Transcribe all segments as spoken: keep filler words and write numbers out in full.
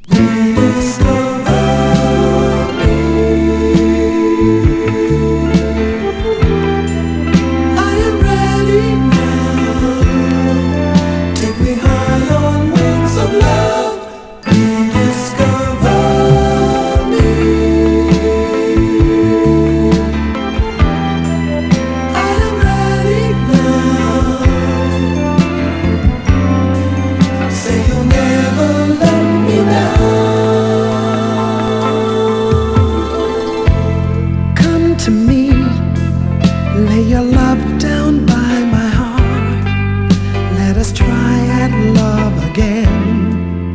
To me, lay your love down by my heart. Let us try and love again.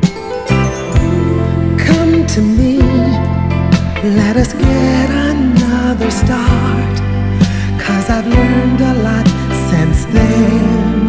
Come to me, let us get another start. 'Cause I've learned a lot since then.